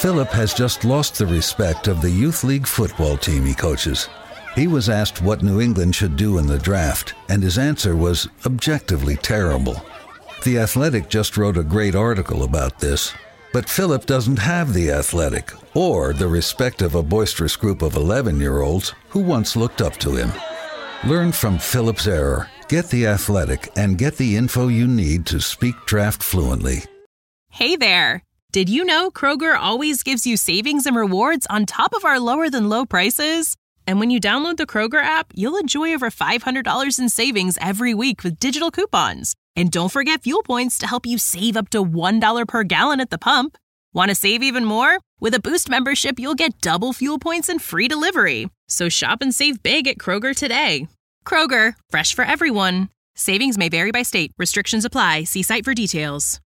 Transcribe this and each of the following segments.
Philip has just lost the respect of the youth league football team he coaches. He was asked what New England should do in the draft, and his answer was objectively terrible. The Athletic just wrote a great article about this, but Philip doesn't have the Athletic or the respect of a boisterous group of 11-year-olds who once looked up to him. Learn from Philip's error, get the Athletic, and get the info you need to speak draft fluently. Hey there! Did you know Kroger always gives you savings and rewards on top of our lower-than-low prices? And when you download the Kroger app, you'll enjoy over $500 in savings every week with digital coupons. And don't forget fuel points to help you save up to $1 per gallon at the pump. Want to save even more? With a Boost membership, you'll get double fuel points and free delivery. So shop and save big at Kroger today. Kroger, fresh for everyone. Savings may vary by state. Restrictions apply. See site for details.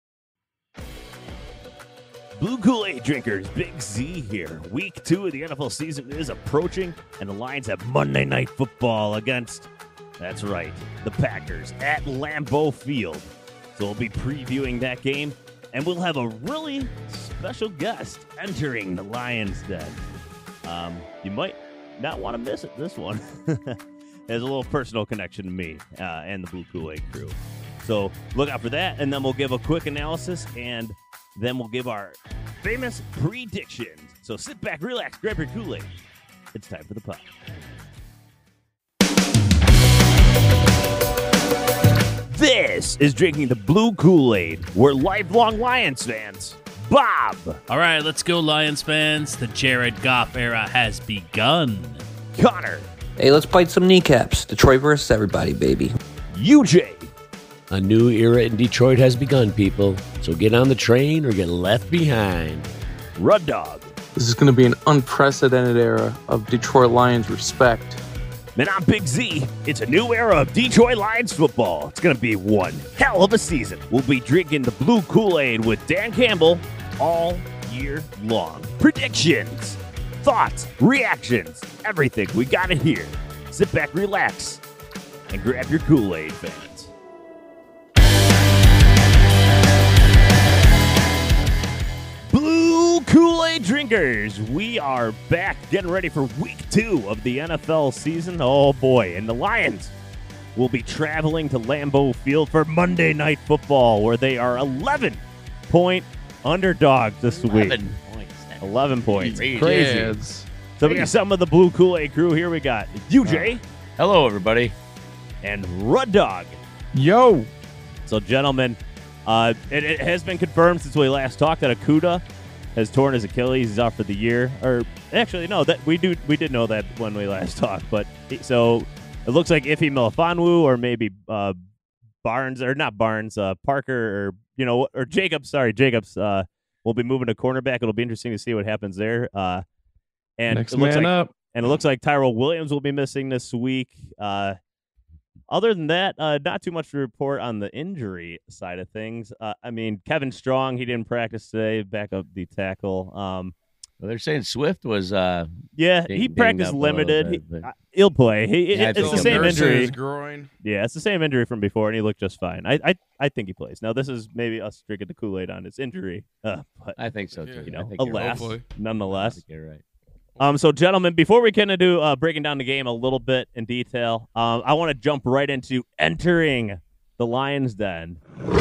Blue Kool-Aid drinkers, Big Z here. Week 2 of the NFL season is approaching, and the Lions have Monday Night Football against, that's right, the Packers at Lambeau Field. So we'll be previewing that game, and we'll have a really special guest entering the Lions Den. You might not want to miss it, this one. There's a little personal connection to me and the Blue Kool-Aid crew. So look out for that, and then we'll give a quick analysis, and then we'll give our famous predictions. So sit back, relax, grab your Kool-Aid. It's time for the pod. This is Drinking the Blue Kool-Aid. We're lifelong Lions fans. Bob. All right, let's go, Lions fans. The Jared Goff era has begun. Connor. Hey, let's bite some kneecaps. Detroit versus everybody, baby. UJ. A new era in Detroit has begun, people. So get on the train or get left behind. Rud Dog. This is going to be an unprecedented era of Detroit Lions respect. And I'm Big Z. It's a new era of Detroit Lions football. It's going to be one hell of a season. We'll be drinking the Blue Kool-Aid with Dan Campbell all year long. Predictions, thoughts, reactions, everything. We got it here. Sit back, relax, and grab your Kool-Aid, fans. Blue Kool-Aid drinkers, we are back getting ready for week 2 of the NFL season. Oh boy, and the Lions will be traveling to Lambeau Field for Monday Night Football, where they are 11-point underdogs this week. 11 points. Crazy. Yes. So we got some of the Blue Kool-Aid crew here. We got UJ. Hello, everybody. And Rud Dog. Yo. So, gentlemen, it has been confirmed since we last talked that Okudah has torn his Achilles. He's out for the year. Or actually, no, that we did know that when we last talked. But so it looks like Ife Melifonwu or maybe Barnes or not Barnes, Parker or Jacobs. Sorry, Jacobs will be moving to cornerback. It'll be interesting to see what happens there. And Next man up. And it looks like Tyrell Williams will be missing this week. Other than that, not too much to report on the injury side of things. I mean, Kevin Strong, he didn't practice today, back up the tackle. Well, they're saying Swift was he practiced limited. He'll play. It's the same injury. His groin. Yeah, it's the same injury from before, and he looked just fine. I think he plays. Now, this is maybe us drinking the Kool-Aid on his injury. But I think so, too. Alas, nonetheless. I think you're right. So, gentlemen, before we kind of do breaking down the game a little bit in detail, I want to jump right into entering the Lions Den.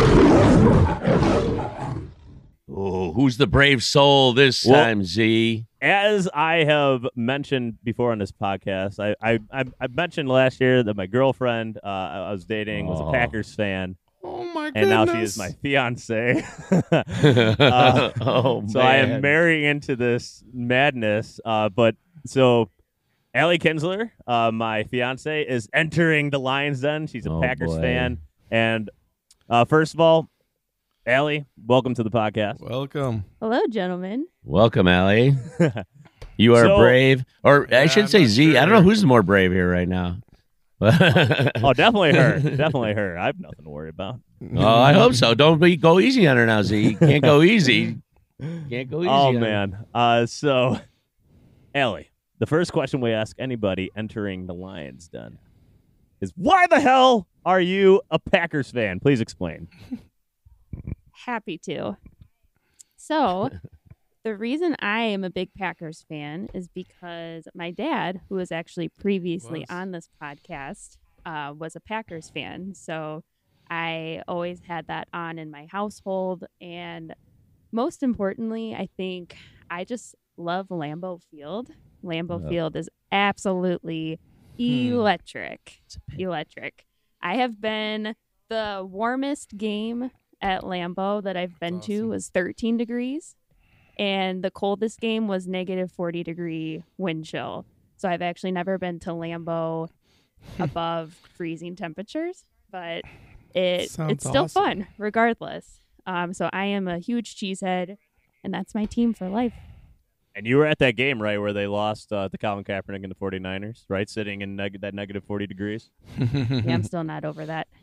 Oh, who's the brave soul this time, Z? As I have mentioned before on this podcast, I mentioned last year that my girlfriend I was dating was a Packers fan. Oh, my goodness. And now she is my fiance. Oh, man. So I am marrying into this madness. But so Allie Kinsler, my fiance, is entering the Lions Den. She's a Packers fan. And first of all, Allie, welcome to the podcast. Welcome. Hello, gentlemen. Welcome, Allie. You are brave. Or I should say Z. I don't know who's more brave here right now. Oh, definitely her. Definitely her. I have nothing to worry about. Oh, I hope so. Don't go easy on her now, Z. Can't go easy. Can't go easy. Oh, man. So, Allie, the first question we ask anybody entering the Lions Den is, why the hell are you a Packers fan? Please explain. Happy to. So, The reason I am a big Packers fan is because my dad, who was actually previously on this podcast, was a Packers fan. So I always had that on in my household. And most importantly, I think I just love Lambeau Field. Lambeau Field is absolutely electric. Electric. I have been the warmest game at Lambeau that I've been to was 13 degrees. And the coldest game was negative 40-degree wind chill. So I've actually never been to Lambeau above freezing temperatures, but it's still fun regardless. So I am a huge cheesehead, and that's my team for life. And you were at that game, right, where they lost to Colin Kaepernick and the 49ers, right, sitting in that negative 40 degrees? Yeah, I'm still not over that.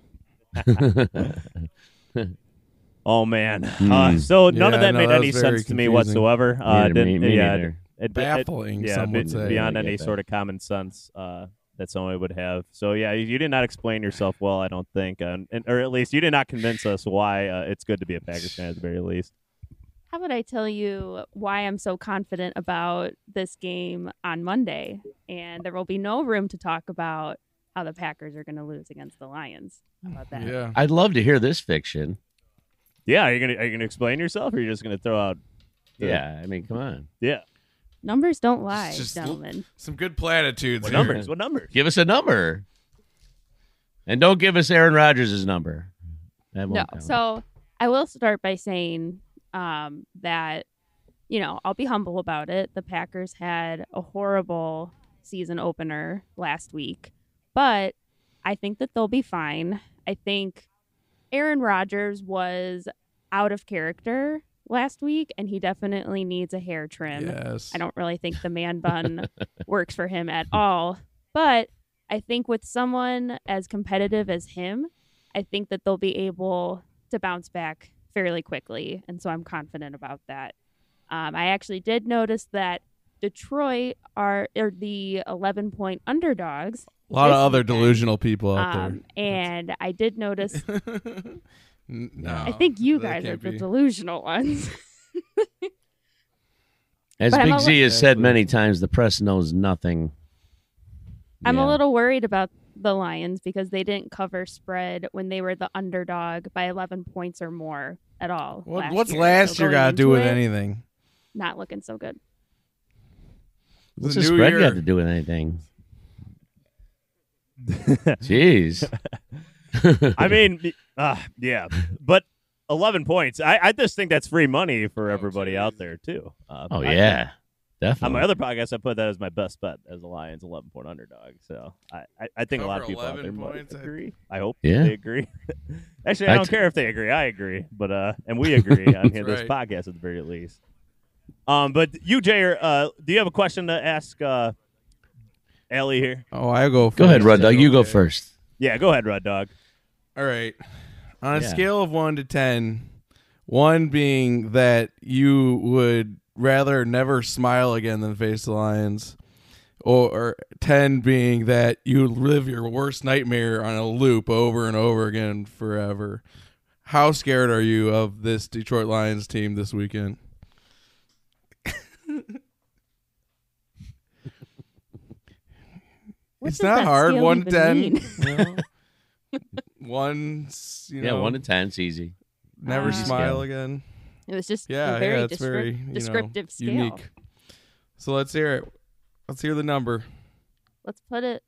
Oh, man. So none of that made any sense to me whatsoever. Baffling, some would say. Beyond any sort of common sense that someone would have. So, yeah, you did not explain yourself well, I don't think. Or at least you did not convince us why it's good to be a Packers fan at the very least. How about I tell you why I'm so confident about this game on Monday? And there will be no room to talk about how the Packers are going to lose against the Lions. How about that? Yeah. I'd love to hear this fiction. Yeah, are you gonna explain yourself, or are you just gonna throw out? Yeah, I mean, come on. Yeah, numbers don't lie, gentlemen. Some good platitudes. What here. numbers? What numbers? Give us a number, and don't give us Aaron Rodgers' number. No. So I will start by saying that I'll be humble about it. The Packers had a horrible season opener last week, but I think that they'll be fine. I think Aaron Rodgers was out of character last week, and he definitely needs a hair trim. Yes. I don't really think the man bun works for him at all. But I think with someone as competitive as him, I think that they'll be able to bounce back fairly quickly. And so I'm confident about that. I actually did notice that Detroit are the 11-point underdogs. A lot of other delusional people out there. And I did notice. No, I think you guys are the delusional ones. As Big Z has said many times, the press knows nothing. I'm a little worried about the Lions because they didn't cover spread when they were the underdog by 11 points or more at all. What's last year got to do with anything? Not looking so good. What's the spread got to do with anything? Jeez. I mean, yeah, but 11 points. I just think that's free money for everybody out there, too. Yeah, definitely. On my other podcast, I put that as my best bet as a Lions 11-point underdog. So I think a lot of people out there might agree. I hope they agree. Actually, I don't care if they agree. I agree. But and we agree on here, this podcast at the very least. But you, Jair, do you have a question to ask Allie here? Oh, I go first. Go ahead, Rud Dog. You go first. Yeah, go ahead, Rud Dog. All right. On a scale of 1 to 10, 1 being that you would rather never smile again than face the Lions, or 10 being that you live your worst nightmare on a loop over and over again forever, how scared are you of this Detroit Lions team this weekend? It's not hard. 1 to 10. No. 1, 1 to 10 is easy. Never smile again. It was just a very descriptive scale. Unique. So let's hear it. Let's hear the number. Let's put it.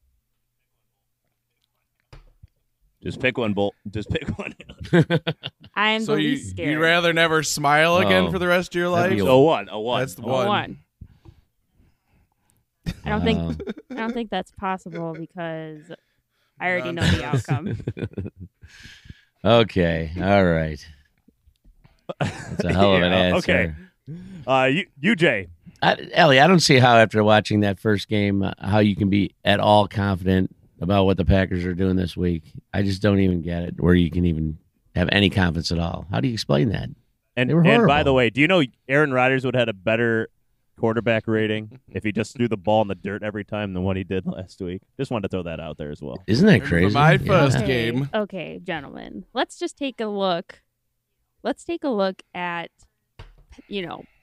Just pick one, Bolt. Just pick one. I am the least scared. You'd rather never smile again for the rest of your life? A 1. That's the 1. I don't think that's possible because I already know the outcome. Okay. All right. That's a hell of an answer. Okay. You Jay. Ellie, I don't see how after watching that first game how you can be at all confident about what the Packers are doing this week. I just don't even get it, where you can even have any confidence at all. How do you explain that? And by the way, do you know Aaron Rodgers would have had a better quarterback rating if he just threw the ball in the dirt every time than what he did last week? Just wanted to throw that out there as well. Isn't that crazy? My first game. Okay, gentlemen. Let's just take a look. Let's take a look at,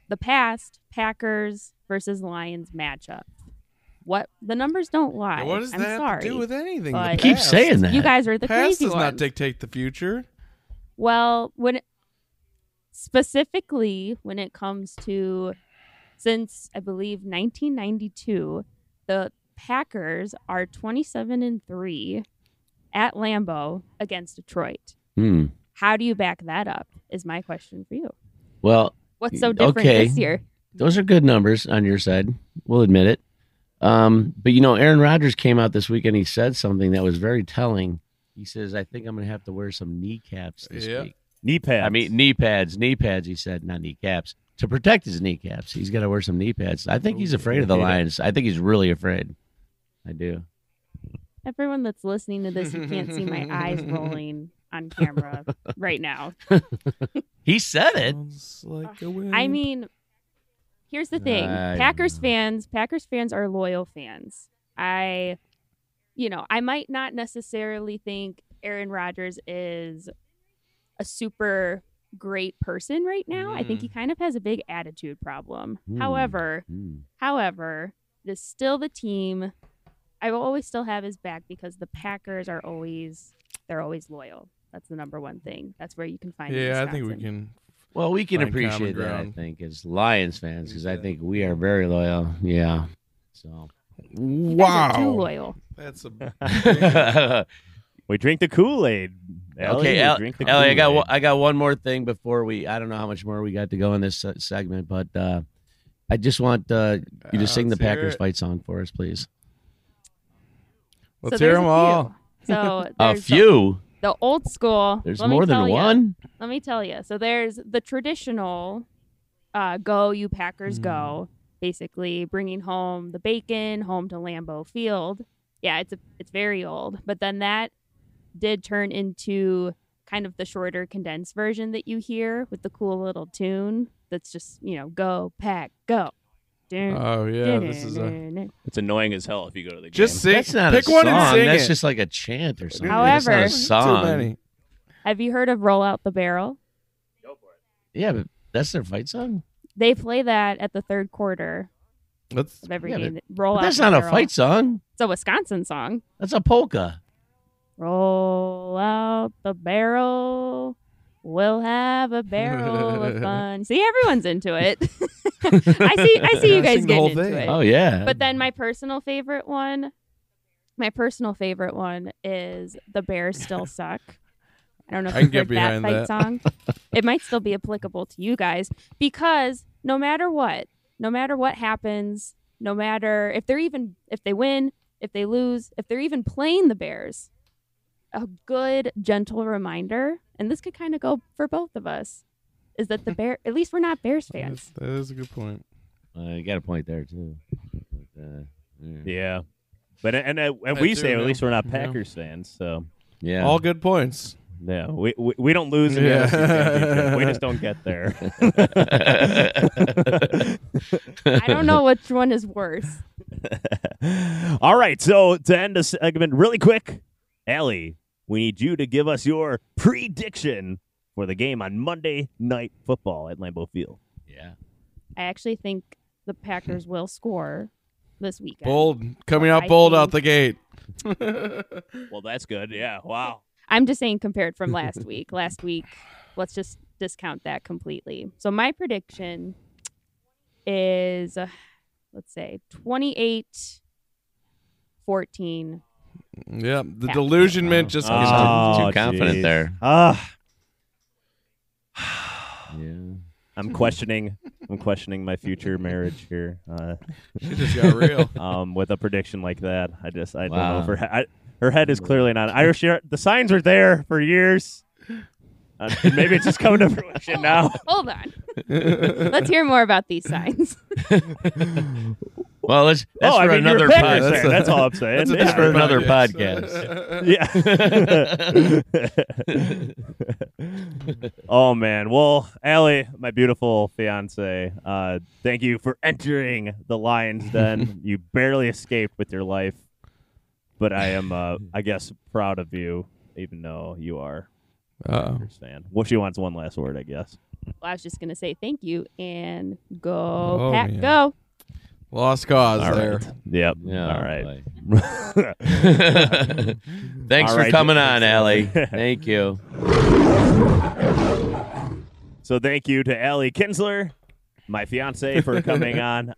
the past Packers versus Lions matchup. What the numbers don't lie. What does I'm that sorry, have to do with anything? but The Keep past. saying that. you guys are the Past crazy does ones. not dictate the future. Well, specifically when it comes to, since I believe 1992, the Packers are 27-3 at Lambeau against Detroit. How do you back that up? Is my question for you. Well, What's so different okay. this year? Those are good numbers on your side. We'll admit it. But Aaron Rodgers came out this week and he said something that was very telling. He says, "I think I'm going to have to wear some kneecaps this week." Knee pads. I mean, knee pads. He said, not kneecaps. To protect his kneecaps, he's got to wear some knee pads. I think he's afraid of the Lions. I think he's really afraid. I do. Everyone that's listening to this, you can't see my eyes rolling on camera right now. He said it. Sounds like a win. I mean, here's the thing. Packers fans are loyal fans. I might not necessarily think Aaron Rodgers is a super great person right now. I think he kind of has a big attitude problem. However, it is still the team. I will always still have his back because the Packers are always loyal. That's the number one thing. That's where you can find. Yeah, I think we can. Well, we can find appreciate common that, I ground. think, as Lions fans, because I think we are very loyal. Yeah. So. You guys are too loyal. That's a. We drink the Kool-Aid. Okay, Ellie, Ellie, I got one more thing before we. I don't know how much more we got to go in this segment, but I just want you to sing the Let's hear Packers it. fight song for us, please. Let's So hear there's them a all. few. So A there's few. The old school. There's let me more than tell ya. one. Let me tell you. So there's the traditional go, you Packers go, basically bringing home the bacon home to Lambeau Field. Yeah, it's very old. But then that did turn into kind of the shorter condensed version that you hear with the cool little tune that's just, go, Pack, go. Oh yeah, this is a. It's annoying as hell if you go to the game. Just sing. That's not Pick a one song. and sing That's it. just like a chant or something. However- That's not a song. Too many. Have you heard of Roll Out the Barrel? Yeah, but that's their fight song. They play that at the third quarter Let's. of every Yeah, game. Roll But Out that's the not a Barrel. fight song. It's a Wisconsin song. That's a polka. Roll out the barrel. We'll have a barrel of fun. See, everyone's into it. I see you guys Sing the whole getting into thing. it. Oh yeah. But then my personal favorite one is The Bears Still Suck. I don't know if I can you've get heard that behind fight that. song. It might still be applicable to you guys because no matter what happens, no matter if they win, if they lose, if they're even playing the Bears, a good, gentle reminder, and this could kind of go for both of us, is that at least we're not Bears fans. That is a good point. You got a point there too. Yeah. But and we do, say at yeah. least we're not Yeah. Packers fans, so Yeah. All good points. yeah, we don't lose in the Yeah. NFC Championship. We just don't get there. I don't know which one is worse. All right, so to end the segment really quick, Allie, we need you to give us your prediction for the game on Monday Night Football at Lambeau Field. Yeah. I actually think the Packers will score this weekend. Bold. Coming out I bold think- out the gate. Well, that's good. Yeah, wow. I'm just saying compared from last week. Last week, let's just discount that completely. So my prediction is, let's say, 28-14. Yeah, the Yeah. delusionment just gets too confident there. Yeah. I'm questioning my future marriage here. She just got real. With a prediction like that, I don't Wow. know if her head is clearly not. The signs are there for years. Maybe it's just coming to fruition now. Hold on. Let's hear more about these signs. Well, that's you're for a another Packers podcast. fan. That's all I'm saying. That's for another Yeah. Oh man. Well, Allie, my beautiful fiance, thank you for entering the Lions Den. You barely escaped with your life, but I am, I guess, proud of you, even though you are a Packers fan. Well, she wants one last word, I guess. I was just going to say thank you and go, Pack, man. go. Lost cause All there. right. Yep. Yeah, All right. Thanks All for right. coming on, Allie. Thank you. So thank you to Allie Kinsler, my fiance, for coming on.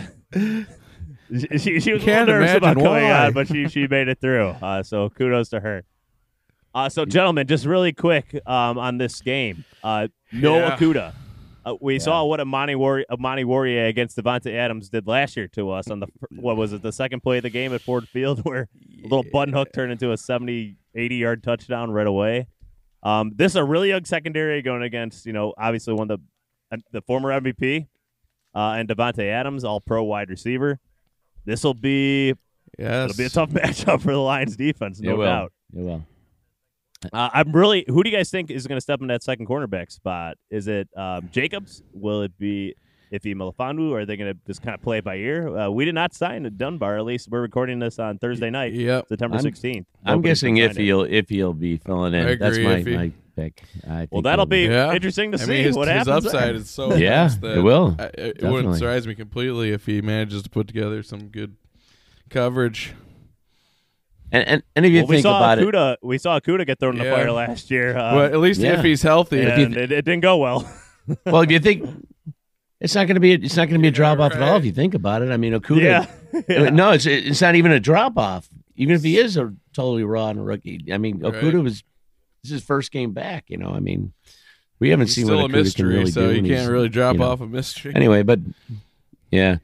She was a little Can't nervous about imagine coming why. on, but she made it through. So kudos to her. So gentlemen, just really quick on this game. No Yeah. Okudah. We saw what Amani Warrior against Devontae Adams did last year to us on the second play of the game at Ford Field, where a little button hook turned into a 70, 80-yard touchdown right away. This is a really young secondary going against, obviously one of the former MVP and Devontae Adams, all-pro wide receiver. This will be Yes. it'll be a tough matchup for the Lions defense, no doubt. It will. Who do you guys think is going to step in that second cornerback spot? Is it Jacobs? Will it be Ife Melifonwu? Or are they going to just kind of play it by ear? We did not sign Dunbar. At least we're recording this on Thursday night, September 16th. I'm guessing Nobody's if he'll be filling in. I That's agree, my pick. I think that'll be Yeah. interesting to I see mean, his what happens. His upside there. is so Yeah, immense that it will. It Definitely. wouldn't surprise me completely if he manages to put together some good coverage. And if you think about it, we saw Okudah get thrown in the Yeah. fire last year. But at least yeah. if he's healthy, and it didn't go well. well, if you think it's not going to be a drop off at all. If you think about it, I mean, Okudah. Yeah. No, it's not even a drop off. Even if he is a totally raw and a rookie, I mean, Okudah this is his first game back. I mean, we haven't he's seen still what a Okudah can mystery, really so do. you and can't he's, really drop off a mystery. Anyway, but yeah.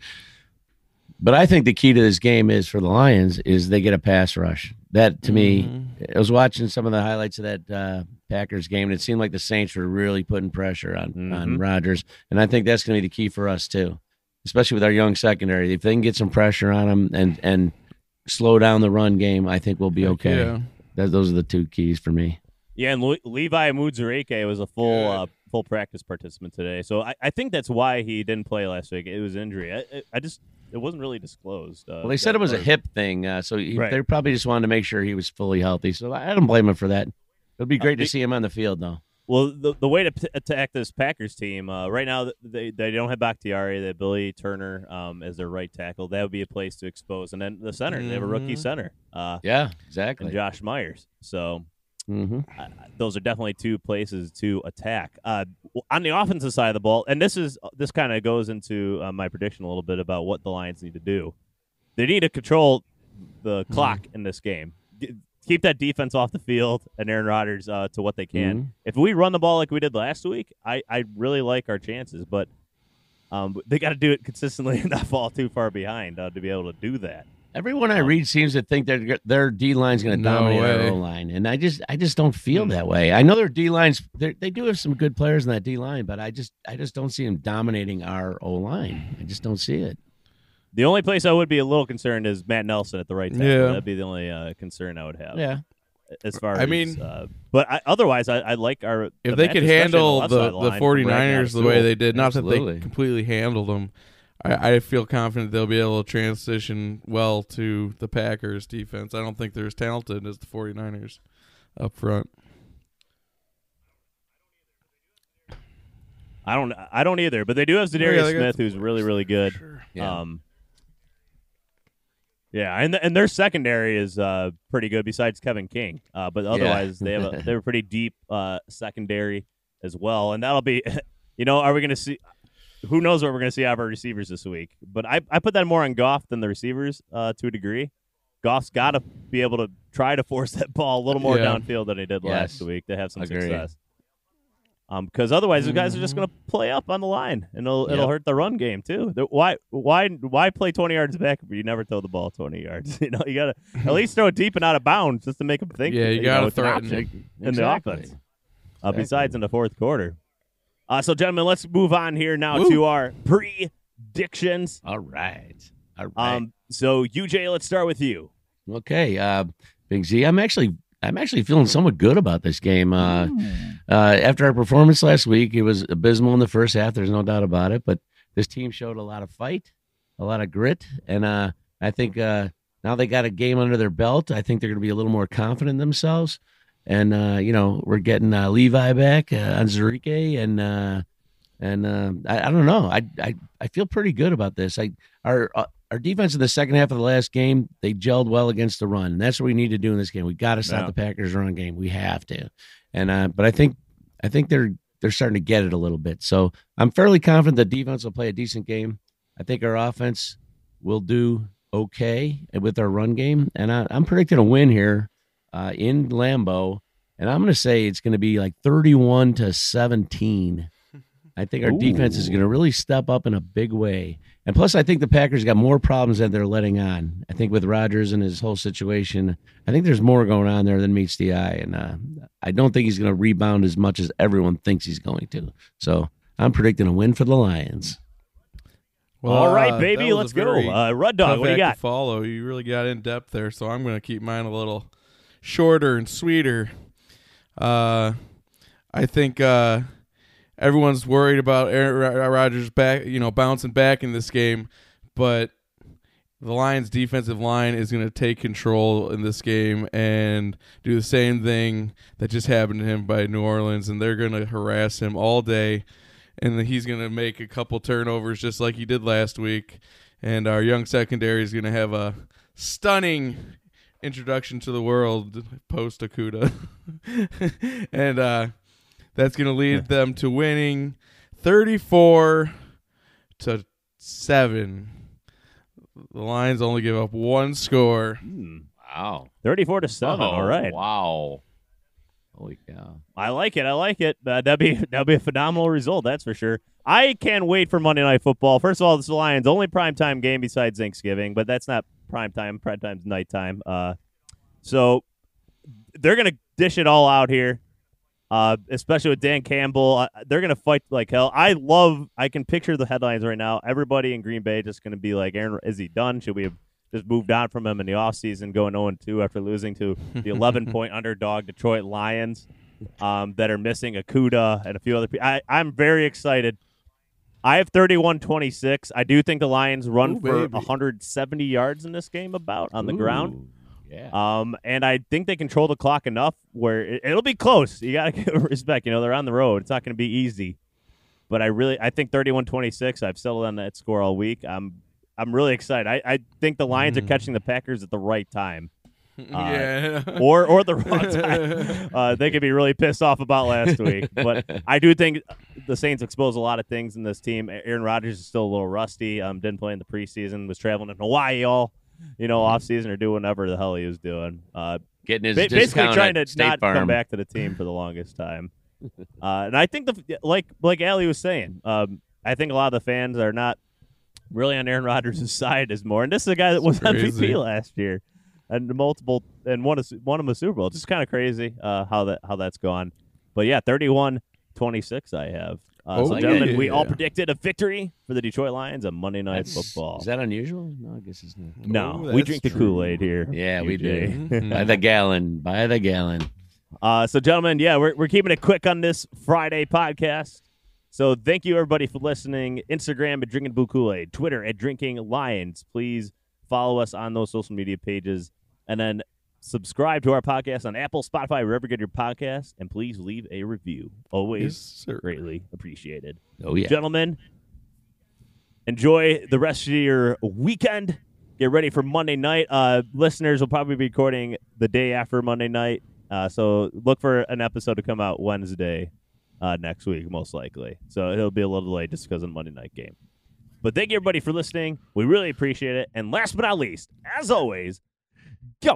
But I think the key to this game is for the Lions is they get a pass rush. That to me, I was watching some of the highlights of that Packers game, and it seemed like the Saints were really putting pressure on Rodgers, and I think that's going to be the key for us too, especially with our young secondary. If they can get some pressure on them and slow down the run game, I think we'll be okay. Yeah. Those are the two keys for me. Yeah, and Levi Muzurike was a full practice participant today, so I think that's why he didn't play last week. It was injury. It wasn't really disclosed. Well, they said it was a hip thing, so they probably just wanted to make sure he was fully healthy. So I don't blame him for that. It'll be great to see him on the field, though. Well, the way to attack this Packers team right now, they don't have Bakhtiari. They have Billy Turner as their right tackle. That would be a place to expose. And then the center, they have a rookie center. Yeah, exactly. And Josh Myers. So those are definitely two places to attack. On the offensive side of the ball, and this kind of goes into my prediction a little bit about what the Lions need to do. They need to control the clock in this game. Keep that defense off the field and Aaron Rodgers to what they can. If we run the ball like we did last week, I really like our chances, but they got to do it consistently and not fall too far behind to be able to do that. Everyone I read seems to think their D line's going to dominate our O line, and I just don't feel that way. I know their D lines they do have some good players in that D line, but I just don't see them dominating our O line. I just don't see it. The only place I would be a little concerned is Matt Nelson at the right tackle. Yeah. That'd be the only concern I would have. Yeah. As far I as, mean, but otherwise, I like our. If they could handle the 49ers the way they did, not Absolutely. that they completely handled them, I feel confident they'll be able to transition well to the Packers defense. I don't think they're as talented as the 49ers up front. I don't either, but they do have Zadarius they got Smith, who's really, really good. Sure. Yeah. And their secondary is pretty good besides Kevin King. But otherwise, they have a pretty deep secondary as well, and that'll be, are we going to see? Who knows what we're going to see out of our receivers this week? But I put that more on Goff than the receivers to a degree. Goff's got to be able to try to force that ball a little more downfield than he did last week to have some success. Because otherwise, the guys are just going to play up on the line, and it'll hurt the run game too. Why play 20 yards back if you never throw the ball 20 yards? You got to at least throw it deep and out of bounds just to make them think. Yeah, you got to threaten in the offense. Besides in the fourth quarter. So, gentlemen, let's move on here now to our predictions. All right. So, UJ, let's start with you. Okay, Big Z. I'm actually feeling somewhat good about this game. After our performance last week, it was abysmal in the first half. There's no doubt about it. But this team showed a lot of fight, a lot of grit, and I think now they got a game under their belt. I think they're going to be a little more confident in themselves. And we're getting Levi back on Zurike, and And I don't know. I feel pretty good about this. Our defense in the second half of the last game, they gelled well against the run, and that's what we need to do in this game. We got to stop the Packers' run game. We have to. And but I think they're starting to get it a little bit. So I'm fairly confident the defense will play a decent game. I think our offense will do okay with our run game, and I'm predicting a win here in Lambeau, and I'm going to say it's going to be like 31-17. I think our defense is going to really step up in a big way. And plus, I think the Packers got more problems than they're letting on. I think with Rodgers and his whole situation, I think there's more going on there than meets the eye. And I don't think he's going to rebound as much as everyone thinks he's going to. So I'm predicting a win for the Lions. Well, all right, baby, let's go. Rud Dog, what do you got? To follow. You really got in depth there, so I'm going to keep mine a little shorter and sweeter. I think everyone's worried about Aaron Rodgers bouncing back in this game, but the Lions' defensive line is going to take control in this game and do the same thing that just happened to him by New Orleans, and they're going to harass him all day, and he's going to make a couple turnovers just like he did last week, and our young secondary is going to have a stunning introduction to the world post-Okudah. And that's going to lead them to winning 34-7. The Lions only give up one score. Wow. 34-7. All right. Wow. Holy cow. I like it. That'd be a phenomenal result, that's for sure. I can't wait for Monday Night Football. First of all, this is the Lions' only primetime game besides Thanksgiving, but that's not primetime. Primetime's nighttime. So they're going to dish it all out here. Especially with Dan Campbell. They're going to fight like hell. I can picture the headlines right now. Everybody in Green Bay just going to be like, Aaron, is he done? Should we have just moved on from him in the offseason, going 0-2 after losing to the 11-point underdog Detroit Lions that are missing Okudah and a few other people? I'm very excited. I have 31-26. I do think the Lions run for 170 yards in this game on the ground. Yeah. And I think they control the clock enough where it'll be close. You got to give respect. They're on the road. It's not going to be easy. But I think 31-26. I've settled on that score all week. I'm really excited. I think the Lions are catching the Packers at the right time. Or the wrong time. They could be really pissed off about last week. But I do think the Saints expose a lot of things in this team. Aaron Rodgers is still a little rusty. Didn't play in the preseason. Was traveling in Hawaii all off season or doing whatever the hell he was doing. Getting his basically trying to State not Farm. come back to the team for the longest time. And I think like Allie was saying, I think a lot of the fans are not really on Aaron Rodgers' side as more. And this is a guy that was MVP last year and won a Super Bowl. It's just kind of crazy how that's gone. But yeah, 31-26 I have. So, gentlemen, we all predicted a victory for the Detroit Lions on Monday Night Football. Is that unusual? No, I guess it's not. No, we drink the Kool-Aid here. Yeah, we do. By the gallon. So, gentlemen, we're keeping it quick on this Friday podcast. So thank you, everybody, for listening. Instagram at Drinking Blue Kool-Aid. Twitter at Drinking Lions. Please follow us on those social media pages. And then subscribe to our podcast on Apple, Spotify, wherever you get your podcasts, and please leave a review. Always greatly appreciated. Oh, yeah. Gentlemen, enjoy the rest of your weekend. Get ready for Monday night. Listeners will probably be recording the day after Monday night, so look for an episode to come out Wednesday next week, most likely. So it'll be a little delayed just because of the Monday night game. But thank you, everybody, for listening. We really appreciate it. And last but not least, as always, Go!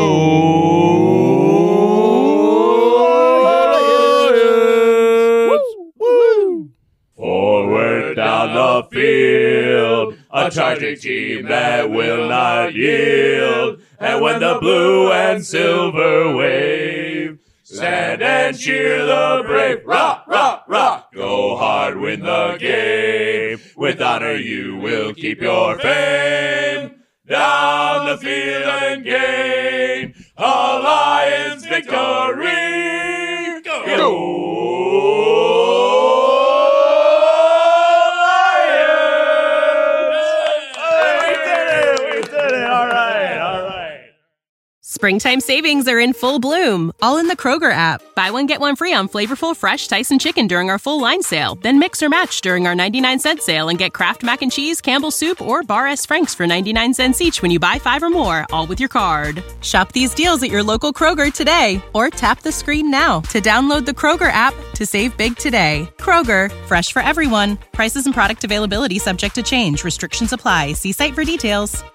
Woo! Forward down the field, a charging team that will not yield. And when the blue and silver wave, stand and cheer the brave. Rock, rock, rock! Go hard, win the game. With honor you will keep your fame. Down the field and gain a Lions victory. Go Lions! We did it! All right. Springtime savings are in full bloom, all in the Kroger app. Buy one, get one free on flavorful, fresh Tyson chicken during our full line sale. Then mix or match during our 99-cent sale and get Kraft Mac and Cheese, Campbell's Soup, or Bar S. Frank's for 99 cents each when you buy 5 or more, all with your card. Shop these deals at your local Kroger today, or tap the screen now to download the Kroger app to save big today. Kroger, fresh for everyone. Prices and product availability subject to change. Restrictions apply. See site for details.